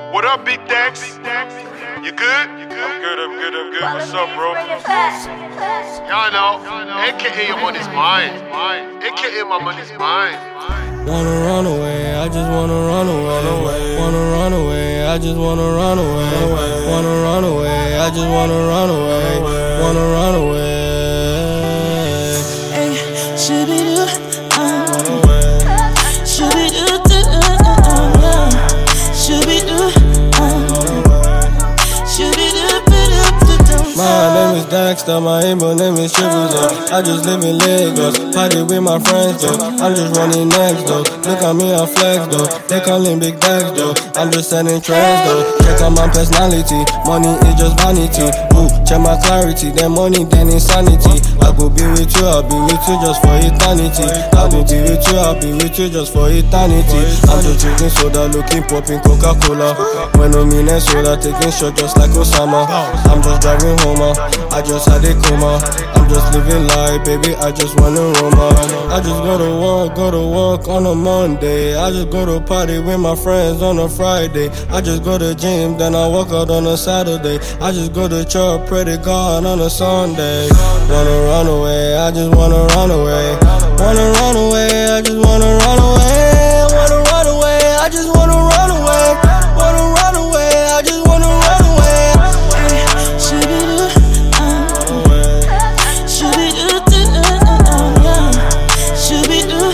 What up, Big Dex? You good? I'm good. What's up, bro? Y'all know, AKA I'm on his mind. AKA my money's mine. Wanna run away, I just wanna run away. Wanna run away, I just wanna run away. Wanna run away, I just wanna run away. Wanna run away. Hey, shoo-be-doo, shoo-be-doo, shoo-be-doo, My name is Dexter, my able name is Triple Z. I just live in Lagos, party with my friends though. I'm just running next though. Look at me, I flex though. They callin' Big Dex though. I'm just setting trends though. Check out my personality, money is just vanity. Ooh, check my clarity, then money, then insanity. I go be with you, I'll be with you just for eternity. I go be with you, I'll be with you just for eternity. I'm just drinking soda, looking popping Coca-Cola. When I'm in a soda, taking shots just like Osama. I'm just driving home, I just had a coma. I'm just living life, baby, I just wanna Roma. I just go to work on a Monday. I just go to party with my friends on a Friday. I just go to gym, then I work out on a Saturday. I just go to church, pray to God on a Sunday. Wanna run away, I just wanna run away. Wanna run away, I just wanna run away. Wanna run away, I just wanna run away. Wanna run away, I just wanna run away. shoo-be-doo, shoo-be-doo,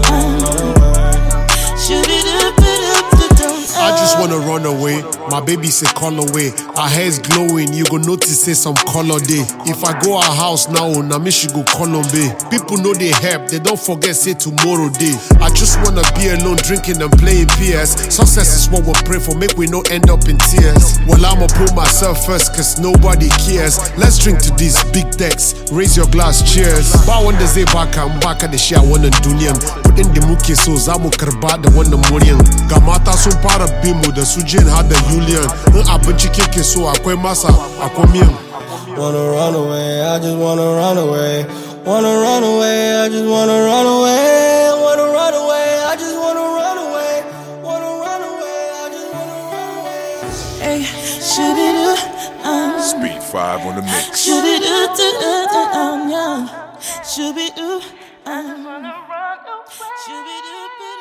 I just wanna run away. My baby say call away. Her hair's glowing, you go notice say some color day. If I go her house now, na me she go call on me. People know they help, they don't forget say tomorrow day. I just wanna be alone, drinking and playing PS. Success is what we pray for, make we no end up in tears. Well, I'ma put myself first, cause nobody cares. Let's drink to these Big Dex, raise your glass, cheers. Ba wanda zai baka in baka da shi a wannan duniyan. Kudin da muke so za mu karba da wannan muryan. Ga mata sun fara bin mu da su jin har da Julian. In abinci keke so akwai masa, akwai miyan. Wanna run away, I just wanna run away. Wanna run away, I just wanna run away. Wanna run away, I just wanna run away. Wanna run away, I just wanna run away. hey, shoo-be-doo, Speed 5 on the mix. shoo-be-doo, shoo-be-doo, shoo-be-doo.